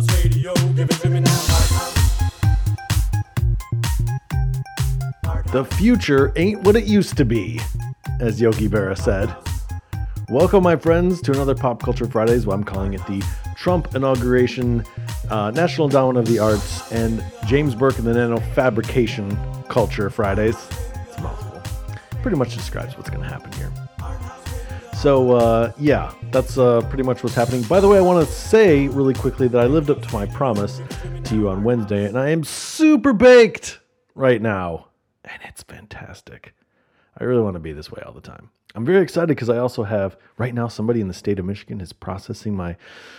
Radio, give it to me now. The future ain't what it used to be, as Yogi Berra said. Welcome, my friends, to another Pop Culture Fridays, what I'm calling it the Trump Inauguration, National Endowment of the Arts, and James Burke and the Nanofabrication Culture Fridays. It's a mouthful. Pretty much describes what's going to happen here. So, yeah, that's pretty much what's happening. By the way, I want to say really quickly that I lived up to my promise to you on Wednesday, and I am super baked right now. And it's fantastic. I really want to be this way all the time. I'm very excited because I also have, right now, somebody in the state of Michigan is processing my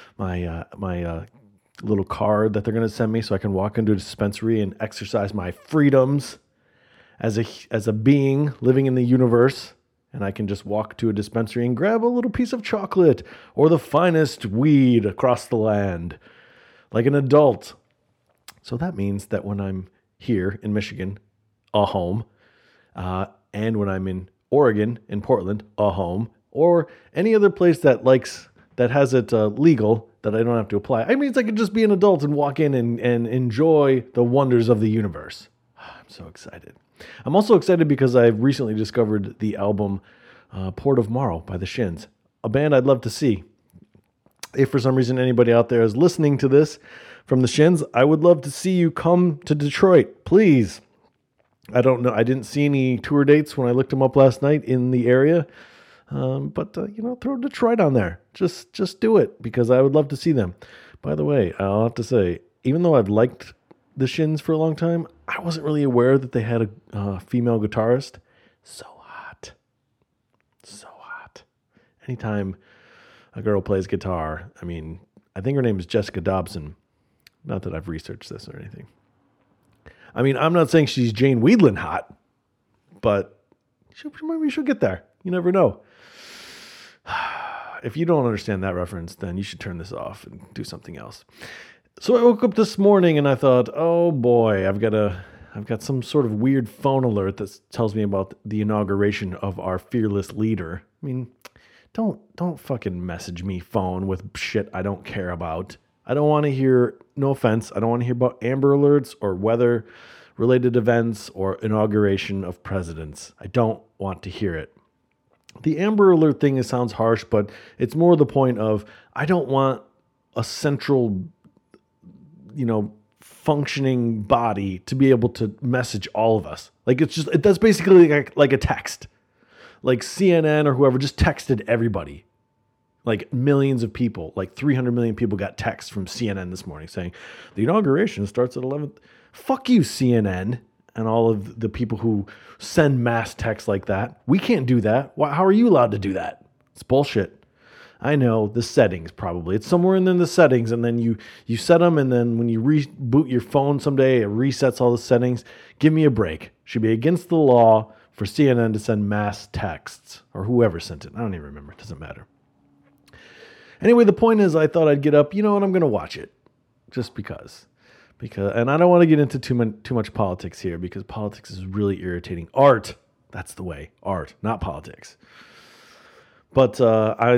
little card that they're going to send me so I can walk into a dispensary and exercise my freedoms as a being living in the universe. And I can just walk to a dispensary and grab a little piece of chocolate or the finest weed across the land, like an adult. So that means that when I'm here in Michigan, a home, and when I'm in Oregon, in Portland, a home, or any other place that has it legal that I don't have to apply. I mean, I could just be an adult and walk in and enjoy the wonders of the universe. I'm so excited. I'm also excited because I've recently discovered the album Port of Morrow by the Shins, a band I'd love to see. If for some reason anybody out there is listening to this from the Shins, I would love to see you come to Detroit, please. I don't know. I didn't see any tour dates when I looked them up last night in the area. But throw Detroit on there. Just do it because I would love to see them. By the way, I'll have to say, even though I've liked the Shins for a long time, I wasn't really aware that they had a female guitarist. So hot. So hot. Anytime a girl plays guitar, I mean, I think her name is Jessica Dobson. Not that I've researched this or anything. I mean, I'm not saying she's Jane Weedland hot, but maybe she'll get there. You never know. If you don't understand that reference, then you should turn this off and do something else. So I woke up this morning and I thought, oh boy, I've got some sort of weird phone alert that tells me about the inauguration of our fearless leader. I mean, don't fucking message me, phone, with shit I don't care about. I don't want to hear, no offense, I don't want to hear about Amber Alerts or weather-related events or inauguration of presidents. I don't want to hear it. The Amber Alert thing, it sounds harsh, but it's more the point of I don't want a central, functioning body to be able to message all of us. That's basically like a text. Like CNN or whoever just texted everybody. Like millions of people, like 300 million people got texts from CNN this morning saying, the inauguration starts at 11. Fuck you, CNN, and all of the people who send mass texts like that. We can't do that. How are you allowed to do that? It's bullshit. I know, the settings probably. It's somewhere in the settings, and then you set them, and then when you reboot your phone someday, it resets all the settings. Give me a break. Should be against the law for CNN to send mass texts, or whoever sent it. I don't even remember. It doesn't matter. Anyway, the point is I thought I'd get up, and I'm going to watch it just because, and I don't want to get into too much politics here because politics is really irritating. Art, that's the way. Art, not politics. But I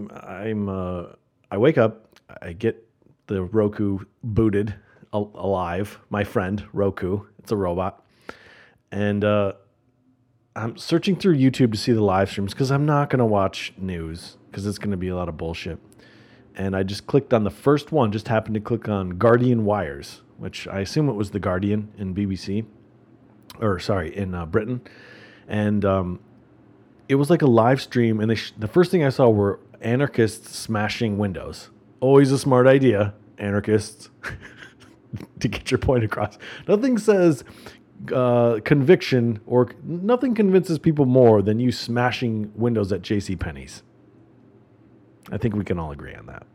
wake up, I get the Roku booted alive, my friend Roku, it's a robot. And I'm searching through YouTube to see the live streams because I'm not going to watch news because it's going to be a lot of bullshit. And I just clicked on the first one, just happened to click on Guardian Wires, which I assume it was the Guardian in BBC, in Britain. And it was like a live stream, and the first thing I saw were anarchists smashing windows. Always a smart idea, anarchists, to get your point across. Nothing says conviction, or nothing convinces people more than you smashing windows at JCPenney's. I think we can all agree on that.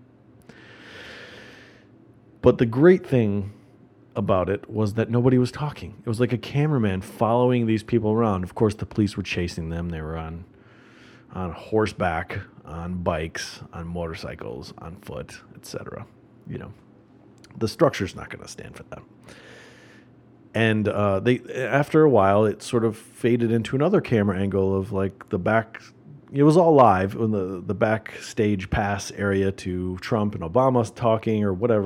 But the great thing about it was that nobody was talking. It was like a cameraman following these people around. Of course, the police were chasing them. They were on horseback, on bikes, on motorcycles, on foot, etc. The structure's not going to stand for that. And after a while, it sort of faded into another camera angle of like the back. It was all live in the backstage pass area to Trump and Obama talking or whatever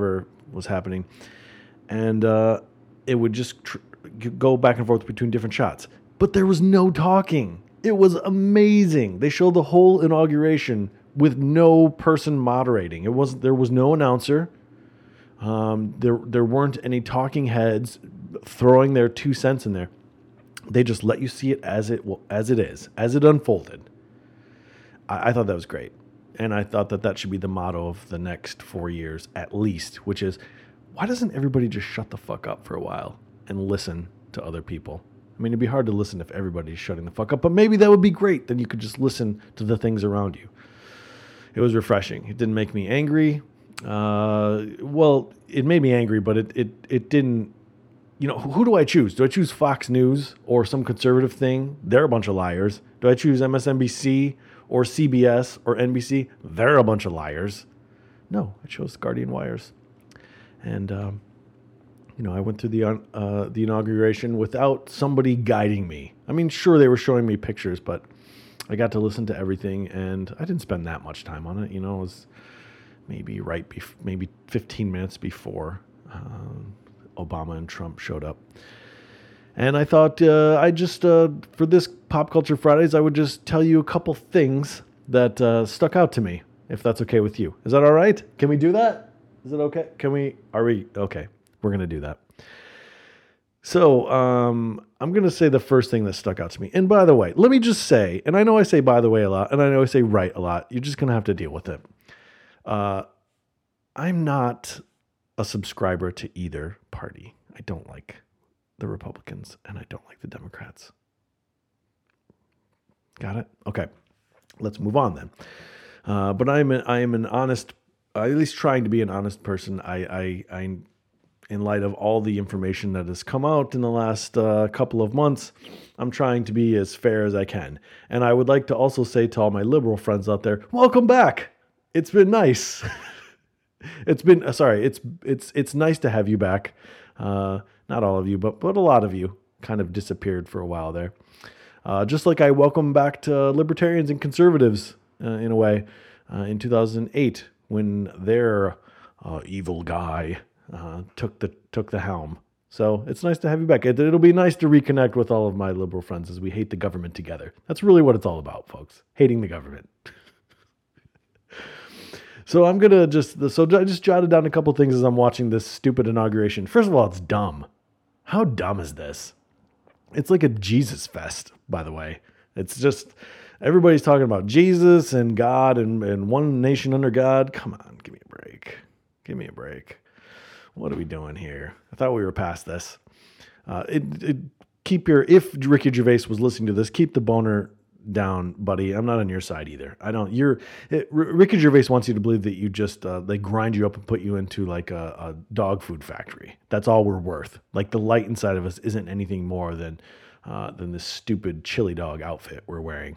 was happening. And it would just go back and forth between different shots. But there was no talking. It was amazing. They showed the whole inauguration with no person moderating. There was no announcer. There weren't any talking heads throwing their 2 cents in there. They just let you see it as it is, as it unfolded. I thought that was great. And I thought that should be the motto of the next 4 years at least, which is, why doesn't everybody just shut the fuck up for a while and listen to other people? I mean, it'd be hard to listen if everybody's shutting the fuck up, but maybe that would be great. Then you could just listen to the things around you. It was refreshing. It didn't make me angry. Well, it made me angry, but it didn't. You know, who do I choose? Do I choose Fox News or some conservative thing? They're a bunch of liars. Do I choose MSNBC or CBS or NBC? They're a bunch of liars. No, I chose Guardian Wires. And, I went through the inauguration without somebody guiding me. I mean, sure, they were showing me pictures, but I got to listen to everything, and I didn't spend that much time on it. You know, it was maybe maybe 15 minutes before Obama and Trump showed up. And I thought for this Pop Culture Fridays, I would just tell you a couple things that stuck out to me, if that's okay with you. Is that all right? Can we do that? Is it okay? Okay. We're going to do that. So I'm going to say the first thing that stuck out to me. And by the way, let me just say, and I know I say by the way a lot, and I know I say right a lot. You're just going to have to deal with it. I'm not a subscriber to either party. I don't like the Republicans and I don't like the Democrats. Got it? Okay. Let's move on then. But I am an honest, at least trying to be an honest person. I in light of all the information that has come out in the last couple of months, I'm trying to be as fair as I can. And I would like to also say to all my liberal friends out there, welcome back. It's been nice. It's nice to have you back. Not all of you, but a lot of you kind of disappeared for a while there. Just like I welcome back to libertarians and conservatives in a way in 2008 when their evil guy took the helm. So it's nice to have you back. It'll be nice to reconnect with all of my liberal friends as we hate the government together. That's really what it's all about, folks. Hating the government. So I just jotted down a couple things as I'm watching this stupid inauguration. First of all, it's dumb. How dumb is this? It's like a Jesus fest, by the way. It's just, everybody's talking about Jesus and God and one nation under God. Come on, give me a break. Give me a break. What are we doing here? I thought we were past this. If Ricky Gervais was listening to this, keep the boner down, buddy. I'm not on your side either. Ricky Gervais wants you to believe that you just, they grind you up and put you into like a dog food factory. That's all we're worth. Like the light inside of us isn't anything more than this stupid chili dog outfit we're wearing.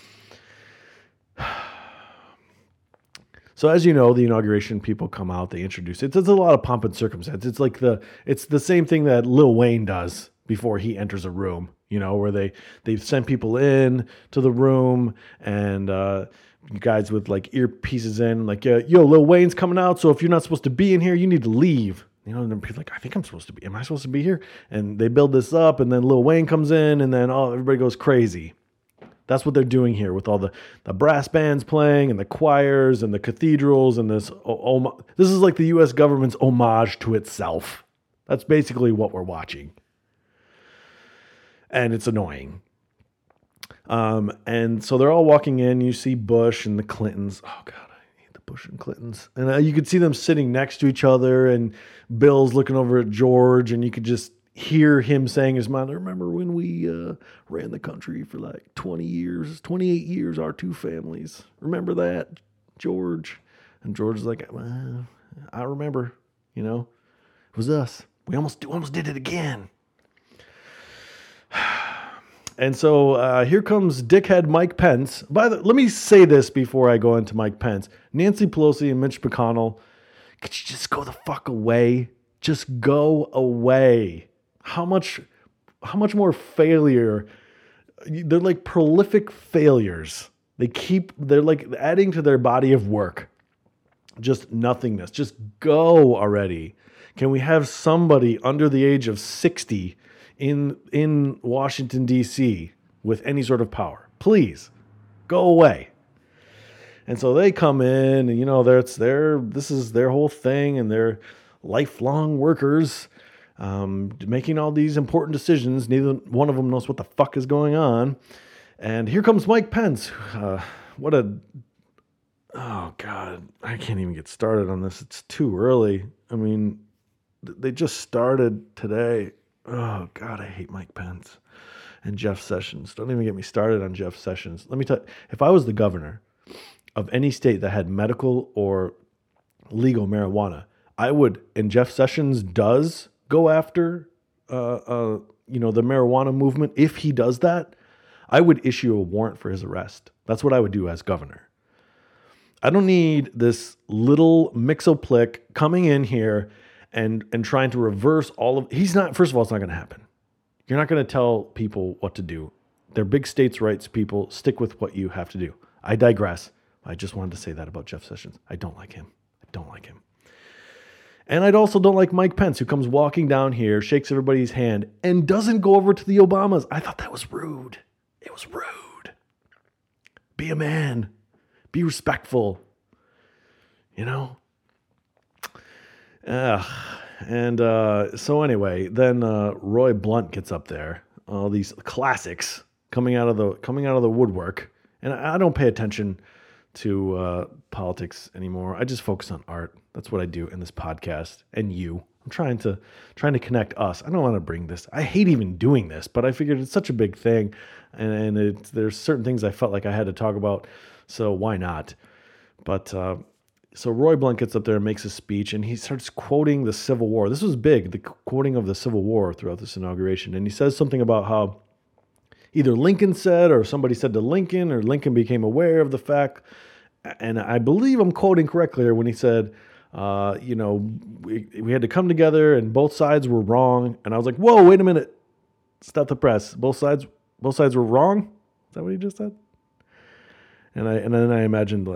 So as you know, the inauguration people come out, they introduce it. It's a lot of pomp and circumstance. It's the same thing that Lil Wayne does before he enters a room, where they send people in to the room and guys with like earpieces in, like, yo, Lil Wayne's coming out, so if you're not supposed to be in here, you need to leave. And people like, I think I'm supposed to be. Am I supposed to be here? And they build this up, and then Lil Wayne comes in, and then everybody goes crazy. That's what they're doing here with all the brass bands playing and the choirs and the cathedrals and this. This is like the U.S. government's homage to itself. That's basically what we're watching. And it's annoying. And so they're all walking in. You see Bush and the Clintons. Oh, God, I hate the Bush and Clintons. And you could see them sitting next to each other. And Bill's looking over at George. And you could just hear him saying his mind, I remember when we ran the country for like 28 years, our two families. Remember that, George? And George is like, well, I remember, it was us. We almost did it again. And so here comes dickhead Mike Pence. Let me say this before I go into Mike Pence. Nancy Pelosi and Mitch McConnell, could you just go the fuck away? Just go away. How much more failure? They're like prolific failures. They're like adding to their body of work. just nothingness. Just go already. Can we have somebody under the age of 60 in Washington, D.C. with any sort of power? Please, go away. And so they come in, and this is their whole thing, and they're lifelong workers making all these important decisions. Neither one of them knows what the fuck is going on. And here comes Mike Pence. Oh God, I can't even get started on this. It's too early. I mean, they just started today. Oh God, I hate Mike Pence and Jeff Sessions. Don't even get me started on Jeff Sessions. Let me tell you, if I was the governor of any state that had medical or legal marijuana, I would, and Jeff Sessions does go after, the marijuana movement. If he does that, I would issue a warrant for his arrest. That's what I would do as governor. I don't need this little mixoplick coming in here and trying to reverse all of. First of all, it's not going to happen. You're not going to tell people what to do. They're big states' rights people. Stick with what you have to do. I digress. I just wanted to say that about Jeff Sessions. I don't like him. And I also don't like Mike Pence, who comes walking down here, shakes everybody's hand, and doesn't go over to the Obamas. I thought that was rude. It was rude. Be a man. Be respectful. So anyway, then Roy Blunt gets up there. All these classics coming out of the woodwork, and I don't pay attention to politics anymore. I just focus on art. That's what I do in this podcast. And you, I'm trying to connect us. I don't want to bring this. I hate even doing this, but I figured it's such a big thing, and there's certain things I felt like I had to talk about. So why not? But so Roy Blunt gets up there and makes a speech, and he starts quoting the Civil War. This was big, the quoting of the Civil War throughout this inauguration. And he says something about how either Lincoln said or somebody said to Lincoln, or Lincoln became aware of the fact. And I believe I'm quoting correctly here when he said, we had to come together and both sides were wrong. And I was like, whoa, wait a minute. Stop the press. Both sides were wrong? Is that what he just said? And then I imagined,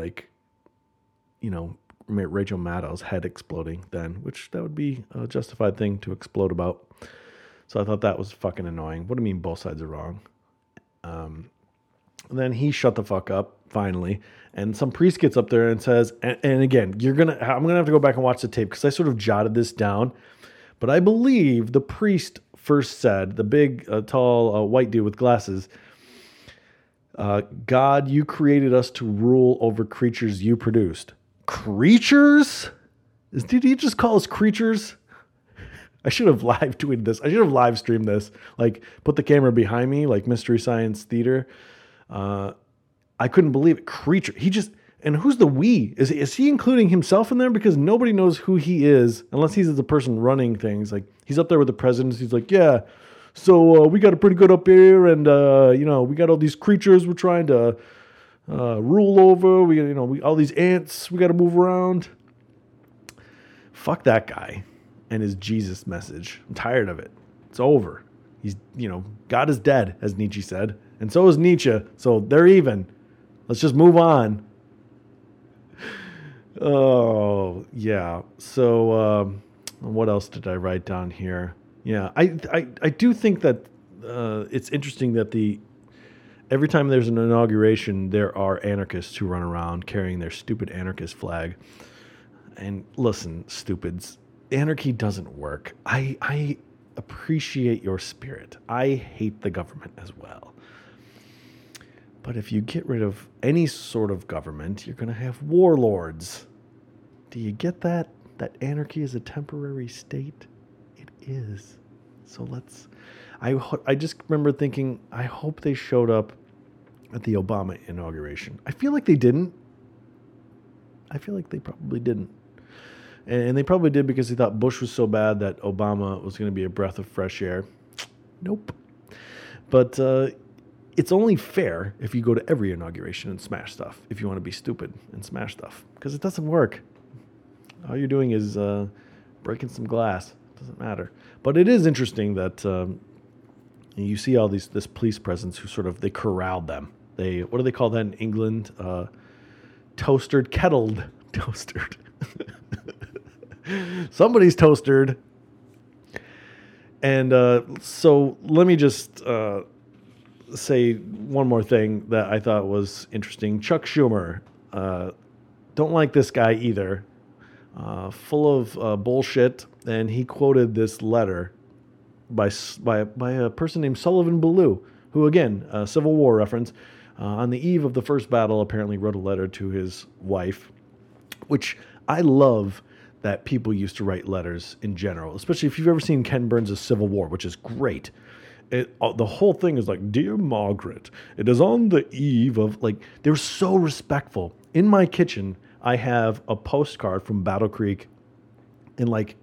Rachel Maddow's head exploding then, which that would be a justified thing to explode about. So I thought that was fucking annoying. What do you mean both sides are wrong? And then he shut the fuck up finally, and some priest gets up there and says, and again, I'm gonna have to go back and watch the tape because I sort of jotted this down, but I believe the priest first said, the big, tall, white dude with glasses, God, you created us to rule over creatures you produced. Creatures? Did he just call us creatures? I should have live tweeted this. I should have live streamed this. Put the camera behind me, like Mystery Science Theater. I couldn't believe it. Creature. And who's the we? Is he including himself in there? Because nobody knows who he is unless he's the person running things. He's up there with the president. He's like, yeah, so we got it pretty good up here, and we got all these creatures we're trying to rule over. We all these ants we got to move around. Fuck that guy and his Jesus message. I'm tired of it. It's over. He's, God is dead, as Nietzsche said, and so is Nietzsche. So they're even. Let's just move on. Oh yeah. So what else did I write down here? Yeah, I do think that it's interesting that every time there's an inauguration, there are anarchists who run around carrying their stupid anarchist flag. And listen, stupids, anarchy doesn't work. I appreciate your spirit. I hate the government as well. But if you get rid of any sort of government, you're going to have warlords. Do you get that? That anarchy is a temporary state? It is. So I just remember thinking, I hope they showed up at the Obama inauguration. I feel like they didn't. I feel like they probably didn't. And they probably did because they thought Bush was so bad that Obama was going to be a breath of fresh air. Nope. But it's only fair if you go to every inauguration and smash stuff, if you want to be stupid and smash stuff, because it doesn't work. All you're doing is breaking some glass. It doesn't matter. But it is interesting that you see all this police presence who they corralled them. What do they call that in England? Toastered. Somebody's toastered. And so let me just say one more thing that I thought was interesting. Chuck Schumer. Don't like this guy either. Full of bullshit. And he quoted this letter by a person named Sullivan Ballou, who, again, a Civil War reference, on the eve of the first battle, apparently wrote a letter to his wife, which I love that people used to write letters in general, especially if you've ever seen Ken Burns' Civil War, which is great. The whole thing is like, Dear Margaret, it is on the eve of, like, they're so respectful. In my kitchen, I have a postcard from Battle Creek in like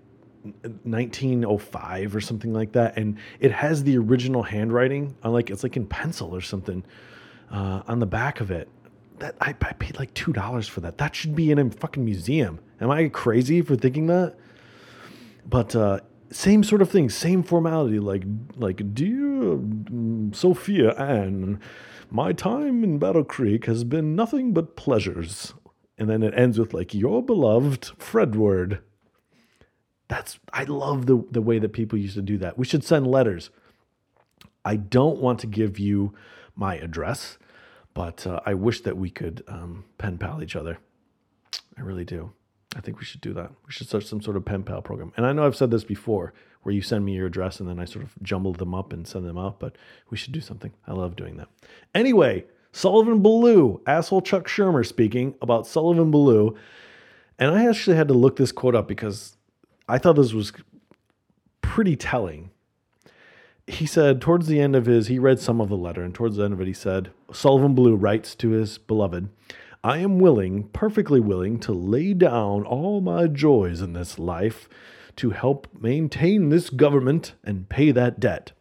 1905 or something like that, and it has the original handwriting on, like, it's like in pencil or something on the back of it. That I paid like $2 for that. That should be in a fucking museum. Am I crazy for thinking that? But same sort of thing, same formality. Like Dear Sophia Ann, my time in Battle Creek has been nothing but pleasures. And then it ends with like, your beloved Fredward. I love the way that people used to do that. We should send letters. I don't want to give you my address, but I wish that we could pen pal each other. I really do. I think we should do that. We should start some sort of pen pal program. And I know I've said this before, where you send me your address and then I sort of jumble them up and send them out, but we should do something. I love doing that. Anyway, Sullivan Ballou, asshole Chuck Schumer speaking about Sullivan Ballou. And I actually had to look this quote up because I thought this was pretty telling. He said towards the end of he read some of the letter, and towards the end of it, he said, Sullivan Ballou writes to his beloved, I am perfectly willing to lay down all my joys in this life to help maintain this government and pay that debt.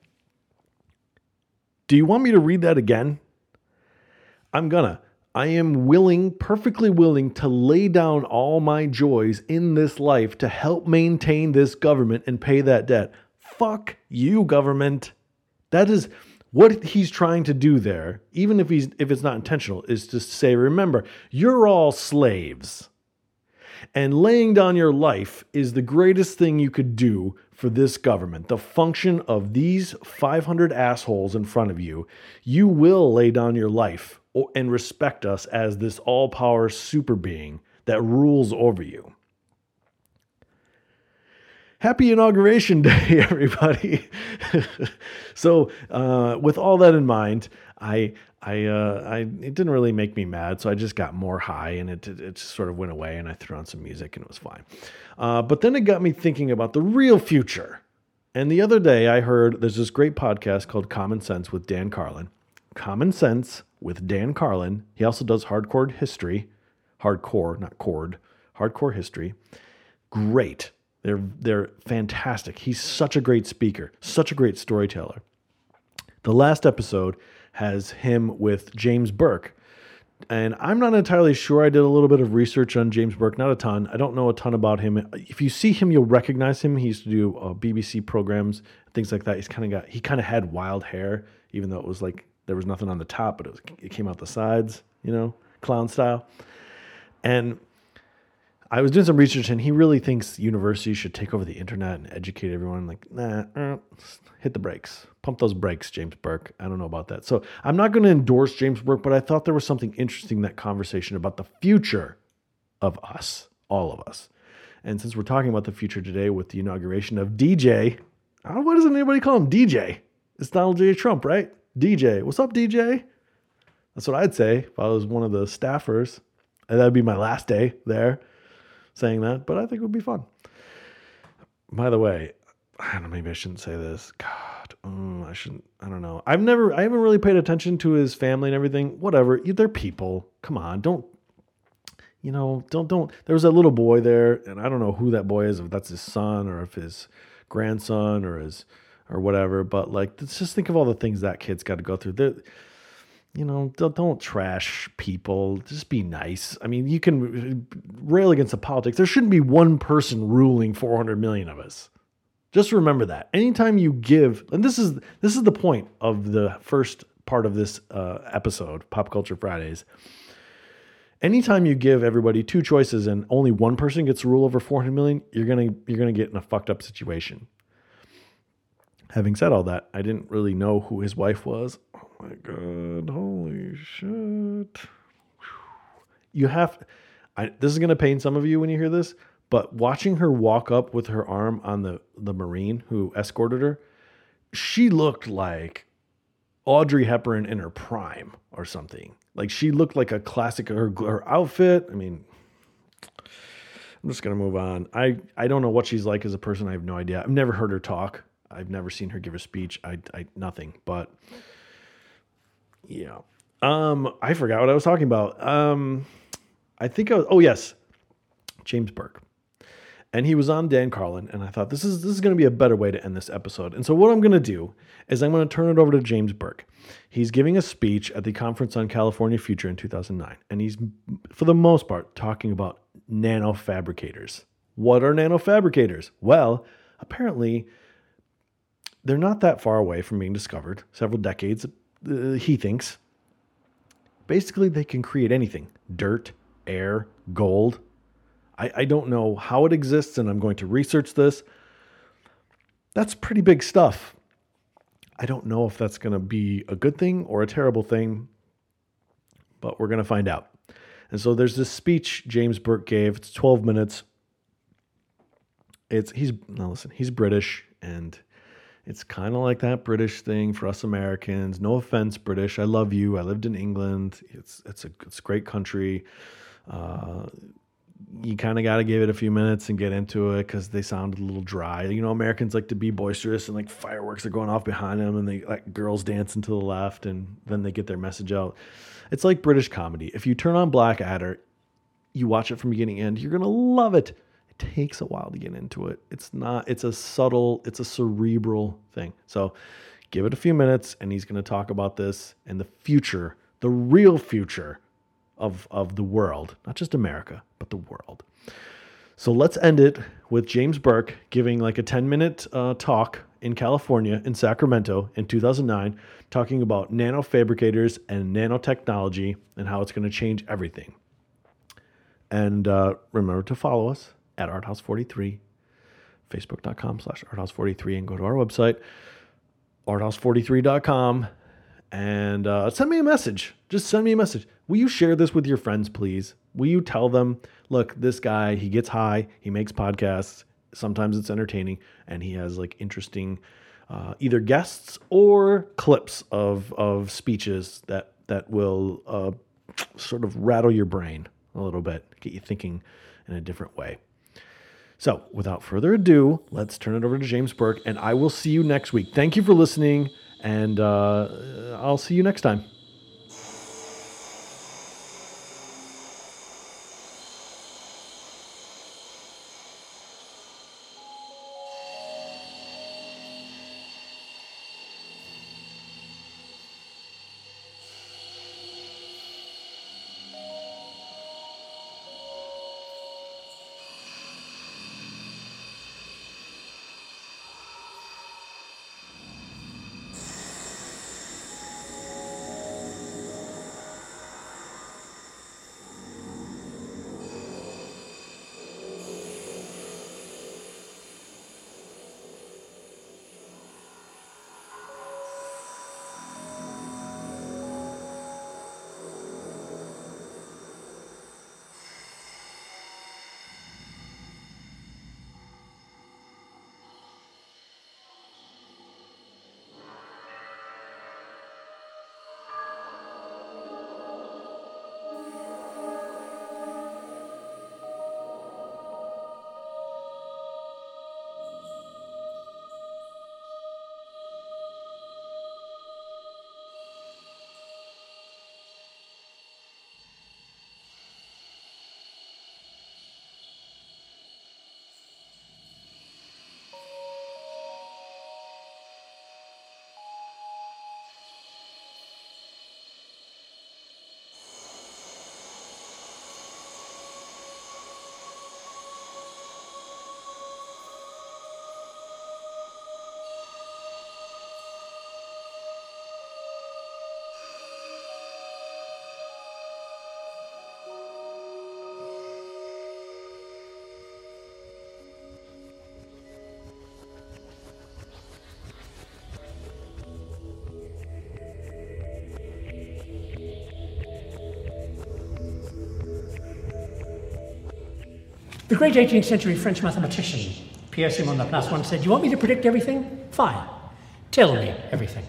Do you want me to read that again? I'm gonna. I am perfectly willing to lay down all my joys in this life to help maintain this government and pay that debt. Fuck you, government. That is what he's trying to do there, even if it's not intentional, is to say, remember, you're all slaves. And laying down your life is the greatest thing you could do for this government. The function of these 500 assholes in front of you, you will lay down your life and respect us as this all-power super being that rules over you. Happy Inauguration Day, everybody. So with all that in mind, it didn't really make me mad, so I just got more high, and it just sort of went away, and I threw on some music, and it was fine. But then it got me thinking about the real future. And the other day I heard there's this great podcast called Common Sense with Dan Carlin. Common Sense with Dan Carlin. He also does hardcore history. Hardcore, not cord. Hardcore history. Great. They're fantastic. He's such a great speaker, such a great storyteller. The last episode has him with James Burke. And I'm not entirely sure. I did a little bit of research on James Burke, not a ton. I don't know a ton about him. If you see him, you'll recognize him. He used to do BBC programs, things like that. He kind of had wild hair, even though it was like there was nothing on the top, but it came out the sides, clown style. And I was doing some research, and he really thinks universities should take over the internet and educate everyone. Like, nah, hit the brakes. Pump those brakes, James Burke. I don't know about that. So I'm not going to endorse James Burke, but I thought there was something interesting in that conversation about the future of us, all of us. And since we're talking about the future today with the inauguration of DJ, why doesn't anybody call him DJ? It's Donald J. Trump, right? DJ. What's up, DJ? That's what I'd say if I was one of the staffers. And that'd be my last day there saying that, but I think it would be fun. By the way, I don't know, maybe I shouldn't say this. God, I shouldn't. I don't know. I haven't really paid attention to his family and everything. Whatever. They're people. Come on, don't. There was that little boy there, and I don't know who that boy is, if that's his son or if his grandson or whatever. But like, let's just think of all the things that kid's got to go through. Don't trash people. Just be nice. I mean, you can rail against the politics. There shouldn't be one person ruling 400 million of us. Just remember that. Anytime you give, and this is the point of the first part of this episode, Pop Culture Fridays. Anytime you give everybody two choices and only one person gets to rule over 400 million, you're gonna get in a fucked up situation. Having said all that, I didn't really know who his wife was. Oh my God, holy shit. This is going to pain some of you when you hear this, but watching her walk up with her arm on the Marine who escorted her, she looked like Audrey Hepburn in her prime or something. Like she looked like a classic, her outfit. I mean, I'm just going to move on. I don't know what she's like as a person. I have no idea. I've never heard her talk. I've never seen her give a speech. I nothing, but yeah. I forgot what I was talking about. Yes, James Burke. And he was on Dan Carlin, and I thought this is going to be a better way to end this episode. And so what I'm going to do is I'm going to turn it over to James Burke. He's giving a speech at the Conference on California Future in 2009, and he's, for the most part, talking about nanofabricators. What are nanofabricators? Well, apparently they're not that far away from being discovered, several decades, he thinks. Basically, they can create anything. Dirt, air, gold. I don't know how it exists, and I'm going to research this. That's pretty big stuff. I don't know if that's going to be a good thing or a terrible thing, but we're going to find out. And so there's this speech James Burke gave. It's 12 minutes. He's British, and it's kind of like that British thing for us Americans. No offense, British. I love you. I lived in England. It's a great country. You kind of got to give it a few minutes and get into it because they sound a little dry. You know, Americans like to be boisterous and like fireworks are going off behind them and they like girls dancing to the left and then they get their message out. It's like British comedy. If you turn on Blackadder, you watch it from beginning to end, you're going to love it. It takes a while to get into it. It's a cerebral thing. So give it a few minutes and he's going to talk about this and the future, the real future of the world, not just America, but the world. So let's end it with James Burke giving like a 10-minute talk in California, in Sacramento in 2009, talking about nanofabricators and nanotechnology and how it's going to change everything. And remember to follow us at ArtHouse43, Facebook.com/ArtHouse43, and go to our website, ArtHouse43.com, and send me a message. Just send me a message. Will you share this with your friends, please? Will you tell them, look, this guy, he gets high, he makes podcasts, sometimes it's entertaining, and he has like interesting either guests or clips of speeches that will sort of rattle your brain a little bit, get you thinking in a different way. So without further ado, let's turn it over to James Burke, and I will see you next week. Thank you for listening, and I'll see you next time. The great 18th century French mathematician, Pierre Simon Laplace, once said, "You want me to predict everything? Fine. Tell me everything."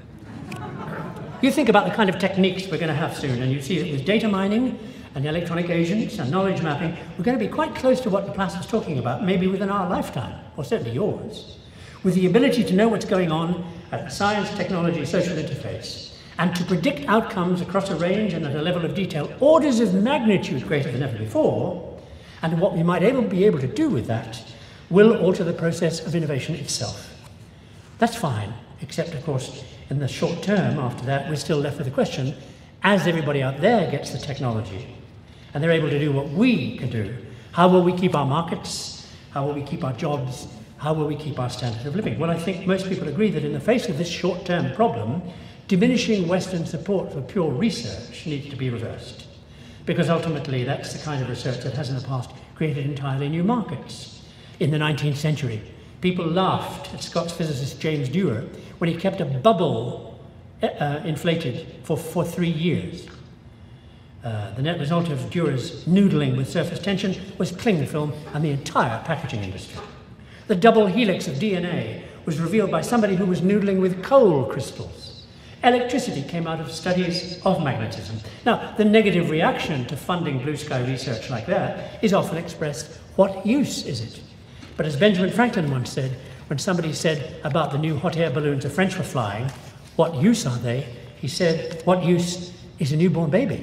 You think about the kind of techniques we're going to have soon, and you see that with data mining and electronic agents and knowledge mapping, we're going to be quite close to what Laplace was talking about, maybe within our lifetime, or certainly yours, with the ability to know what's going on at the science, technology, social interface, and to predict outcomes across a range and at a level of detail orders of magnitude greater than ever before. And what we might be able to do with that will alter the process of innovation itself. That's fine, except of course in the short term after that we're still left with the question, as everybody out there gets the technology and they're able to do what we can do, how will we keep our markets? How will we keep our jobs? How will we keep our standard of living? Well, I think most people agree that in the face of this short-term problem, diminishing Western support for pure research needs to be reversed. Because ultimately that's the kind of research that has in the past created entirely new markets. In the 19th century, people laughed at Scots physicist James Dewar when he kept a bubble inflated for 3 years. The net result of Dewar's noodling with surface tension was cling film and the entire packaging industry. The double helix of DNA was revealed by somebody who was noodling with coal crystals. Electricity came out of studies of magnetism. Now, the negative reaction to funding blue sky research like that is often expressed, what use is it? But as Benjamin Franklin once said, when somebody said about the new hot air balloons the French were flying, what use are they? He said, what use is a newborn baby?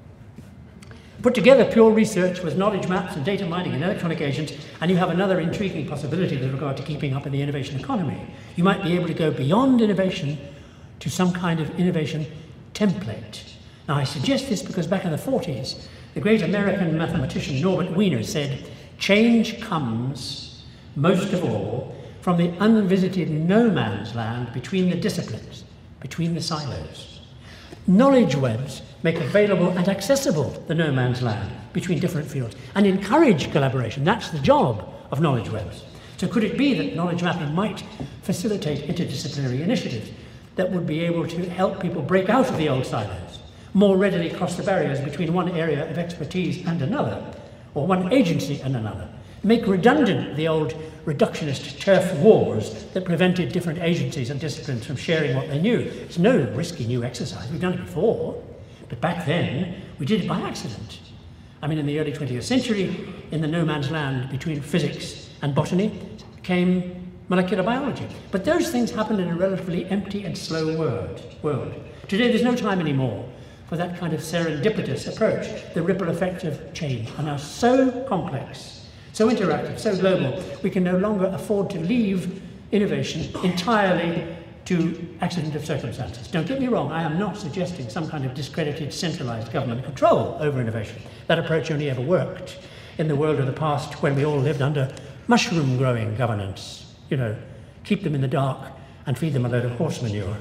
Put together pure research with knowledge maps and data mining and electronic agents, and you have another intriguing possibility with regard to keeping up in the innovation economy. You might be able to go beyond innovation to some kind of innovation template. Now, I suggest this because back in the 40s, the great American mathematician Norbert Wiener said, change comes, most of all, from the unvisited no man's land between the disciplines, between the silos. Knowledge webs make available and accessible the no man's land between different fields and encourage collaboration. That's the job of knowledge webs. So could it be that knowledge mapping might facilitate interdisciplinary initiatives that would be able to help people break out of the old silos, more readily cross the barriers between one area of expertise and another, or one agency and another, make redundant the old reductionist turf wars that prevented different agencies and disciplines from sharing what they knew. It's no risky new exercise, we've done it before, but back then we did it by accident. I mean, in the early 20th century, in the no man's land between physics and botany came molecular biology. But those things happened in a relatively empty and slow world. Today there's no time anymore for that kind of serendipitous approach. The ripple effects of change are now so complex, so interactive, so global, we can no longer afford to leave innovation entirely to accident of circumstances. Don't get me wrong, I am not suggesting some kind of discredited centralized government control over innovation. That approach only ever worked in the world of the past when we all lived under mushroom growing governance. You know, keep them in the dark and feed them a load of horse manure.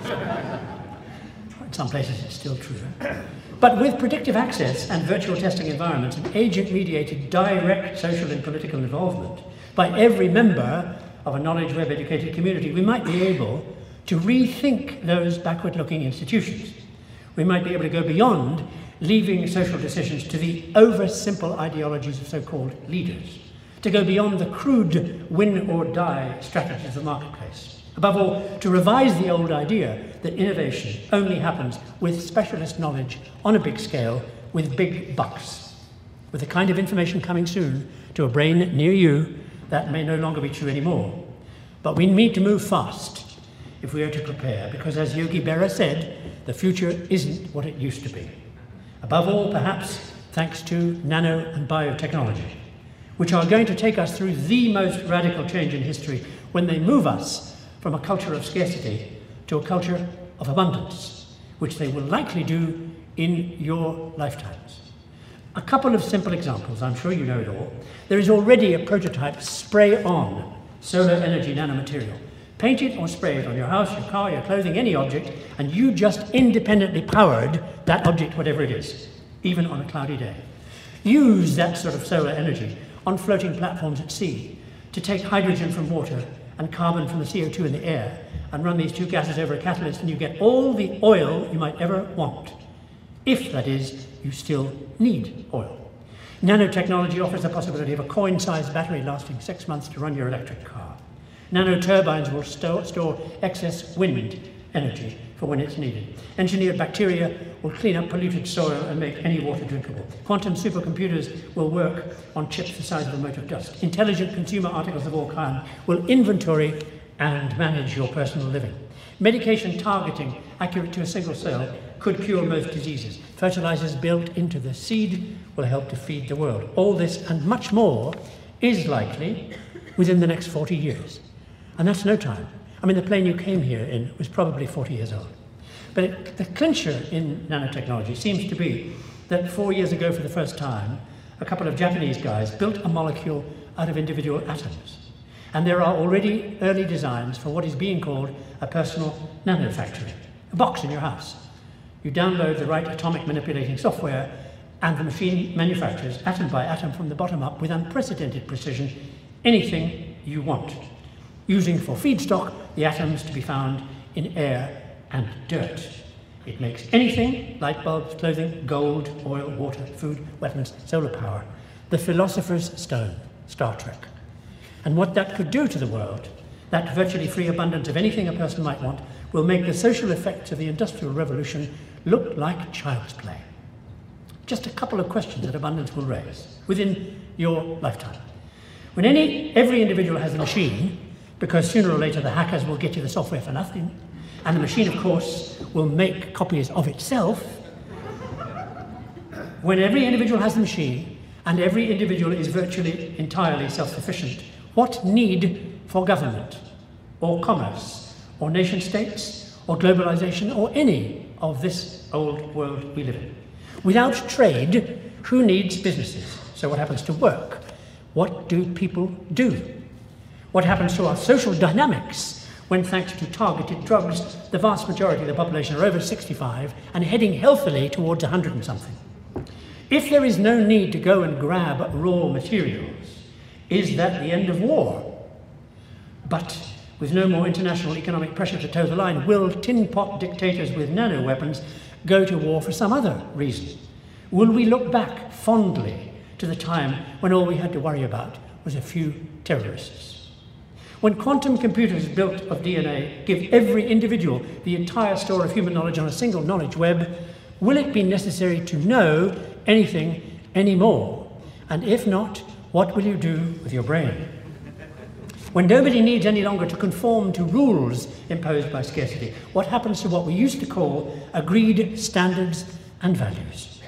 In some places it's still true. But with predictive access and virtual testing environments and agent-mediated direct social and political involvement by every member of a knowledge web educated community, we might be able to rethink those backward-looking institutions. We might be able to go beyond leaving social decisions to the over-simple ideologies of so-called leaders, to go beyond the crude win-or-die strategies of the marketplace. Above all, to revise the old idea that innovation only happens with specialist knowledge on a big scale with big bucks. With the kind of information coming soon to a brain near you, that may no longer be true anymore. But we need to move fast if we are to prepare, because as Yogi Berra said, the future isn't what it used to be. Above all, perhaps, thanks to nano and biotechnology, which are going to take us through the most radical change in history when they move us from a culture of scarcity to a culture of abundance, which they will likely do in your lifetimes. A couple of simple examples, I'm sure you know it all. There is already a prototype spray-on solar energy nanomaterial. Paint it or spray it on your house, your car, your clothing, any object, and you just independently powered that object, whatever it is, even on a cloudy day. Use that sort of solar energy on floating platforms at sea to take hydrogen from water and carbon from the CO2 in the air and run these two gases over a catalyst, and you get all the oil you might ever want, if, that is, you still need oil. Nanotechnology offers the possibility of a coin-sized battery lasting 6 months to run your electric car. Nanoturbines will store excess wind energy for when it's needed. Engineered bacteria will clean up polluted soil and make any water drinkable. Quantum supercomputers will work on chips the size of a mote of dust. Intelligent consumer articles of all kinds will inventory and manage your personal living. Medication targeting accurate to a single cell could cure most diseases. Fertilizers built into the seed will help to feed the world. All this and much more is likely within the next 40 years. And that's no time. I mean, the plane you came here in was probably 40 years old. But the clincher in nanotechnology seems to be that 4 years ago, for the first time, a couple of Japanese guys built a molecule out of individual atoms. And there are already early designs for what is being called a personal nanofactory, a box in your house. You download the right atomic manipulating software, and the machine manufactures, atom by atom from the bottom up, with unprecedented precision, anything you want, using for feedstock the atoms to be found in air and dirt. It makes anything, light bulbs, clothing, gold, oil, water, food, weapons, solar power, the philosopher's stone, Star Trek. And what that could do to the world, that virtually free abundance of anything a person might want, will make the social effects of the Industrial Revolution look like child's play. Just a couple of questions that abundance will raise within your lifetime. When every individual has a machine, because sooner or later the hackers will get you the software for nothing, and the machine, of course, will make copies of itself. When every individual has the machine, and every individual is virtually entirely self-sufficient, what need for government, or commerce, or nation-states, or globalization, or any of this old world we live in? Without trade, who needs businesses? So what happens to work? What do people do? What happens to our social dynamics when, thanks to targeted drugs, the vast majority of the population are over 65 and heading healthily towards 100 and something? If there is no need to go and grab raw materials, is that the end of war? But with no more international economic pressure to toe the line, will tin pot dictators with nano weapons go to war for some other reason? Will we look back fondly to the time when all we had to worry about was a few terrorists? When quantum computers built of DNA give every individual the entire store of human knowledge on a single knowledge web, will it be necessary to know anything anymore? And if not, what will you do with your brain? When nobody needs any longer to conform to rules imposed by scarcity, what happens to what we used to call agreed standards and values?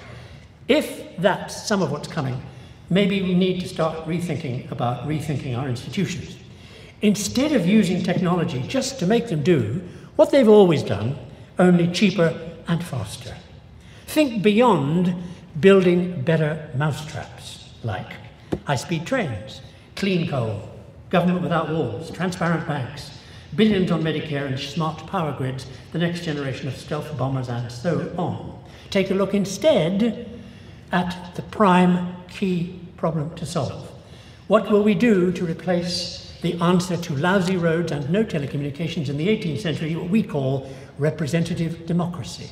If that's some of what's coming, maybe we need to start rethinking our institutions. Instead of using technology just to make them do what they've always done, only cheaper and faster. Think beyond building better mousetraps, like high-speed trains, clean coal, government without walls, transparent banks, billions on Medicare and smart power grids, the next generation of stealth bombers, and so on. Take a look instead at the prime key problem to solve. What will we do to replace the answer to lousy roads and no telecommunications in the 18th century, what we call representative democracy?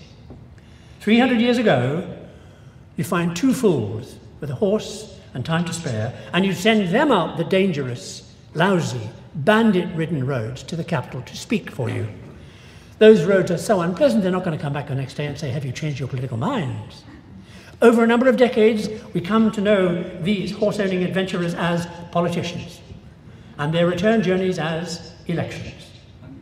300 years ago, you find two fools with a horse and time to spare, and you send them out the dangerous, lousy, bandit-ridden roads to the capital to speak for you. Those roads are so unpleasant, they're not going to come back the next day and say, have you changed your political minds? Over a number of decades, we come to know these horse-owning adventurers as politicians, and their return journeys as elections.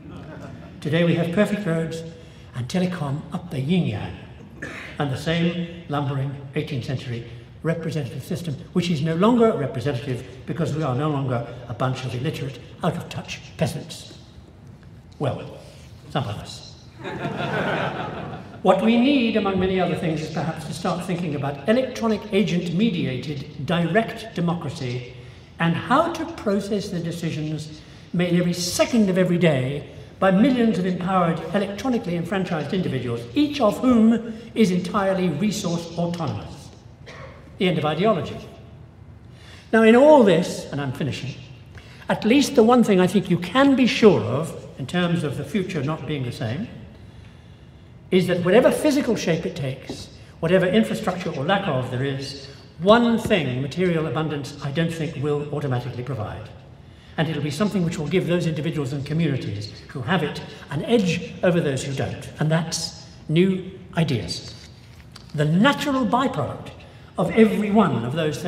Today we have perfect roads and telecom up the yin-yang, and the same lumbering 18th century representative system, which is no longer representative because we are no longer a bunch of illiterate, out-of-touch peasants. Well, some of us. What we need, among many other things, is perhaps to start thinking about electronic agent-mediated direct democracy and how to process the decisions made every second of every day by millions of empowered, electronically enfranchised individuals, each of whom is entirely resource autonomous. The end of ideology. Now, in all this, and I'm finishing, at least the one thing I think you can be sure of, in terms of the future not being the same, is that whatever physical shape it takes, whatever infrastructure or lack of there is, One thing material abundance, I don't think, will automatically provide. And it'll be something which will give those individuals and communities who have it an edge over those who don't. And that's new ideas. The natural byproduct of every one of those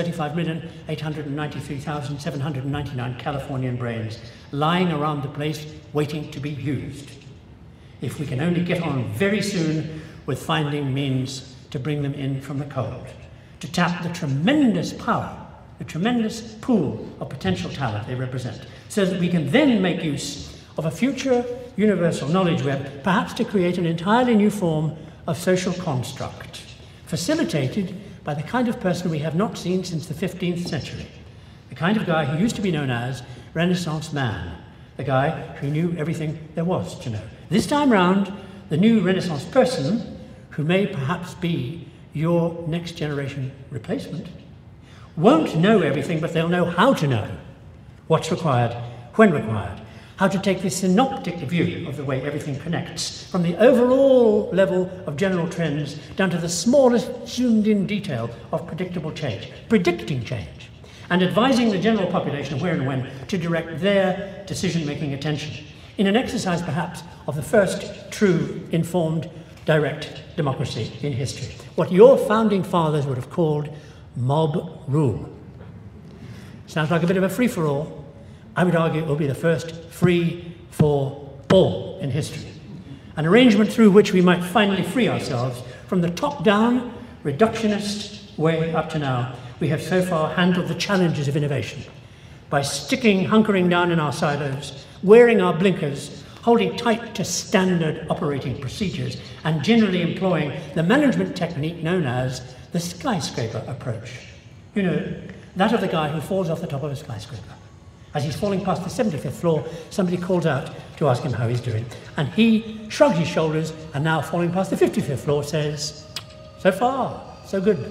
35,893,799 Californian brains lying around the place waiting to be used. If we can only get on very soon with finding means to bring them in from the cold, to tap the tremendous power, the tremendous pool of potential talent they represent, so that we can then make use of a future universal knowledge web, perhaps to create an entirely new form of social construct, facilitated by the kind of person we have not seen since the 15th century, the kind of guy who used to be known as Renaissance man, the guy who knew everything there was to know. This time round, the new Renaissance person, who may perhaps be your next generation replacement, won't know everything, but they'll know how to know what's required, when required, how to take this synoptic view of the way everything connects, from the overall level of general trends down to the smallest zoomed-in detail of predictable change, predicting change, and advising the general population where and when to direct their decision-making attention, in an exercise perhaps of the first true informed direct democracy in history, what your founding fathers would have called mob rule. Sounds like a bit of a free-for-all. I would argue it will be the first free-for-all in history, an arrangement through which we might finally free ourselves from the top-down, reductionist way up to now we have so far handled the challenges of innovation, by hunkering down in our silos, wearing our blinkers, holding tight to standard operating procedures, and generally employing the management technique known as the skyscraper approach. You know, that of the guy who falls off the top of a skyscraper. As he's falling past the 75th floor, somebody calls out to ask him how he's doing, and he shrugs his shoulders, and now falling past the 55th floor says, "So far, so good."